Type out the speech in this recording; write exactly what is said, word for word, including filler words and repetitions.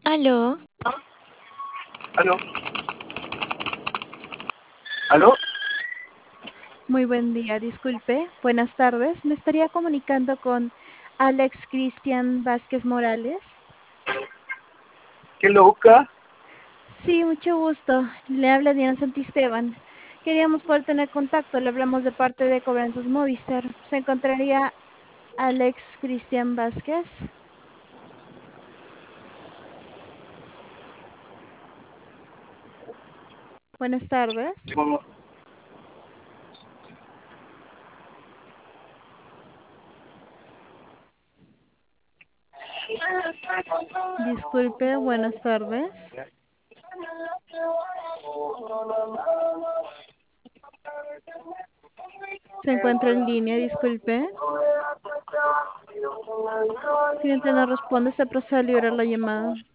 Aló, ¿Aló? ¿Aló? Muy buen día, disculpe. Buenas tardes. Me estaría comunicando con Alex Cristian Vázquez Morales. ¿Quién lo busca? Sí, mucho gusto. Le habla Diana Santisteban. Queríamos poder tener contacto. Le hablamos de parte de Cobranzas Movistar. ¿Se encontraría Alex Cristian Vázquez? Buenas tardes. ¿Cómo? Disculpe, buenas tardes. Se encuentra en línea, disculpe. Si no responde, se procede a liberar la llamada.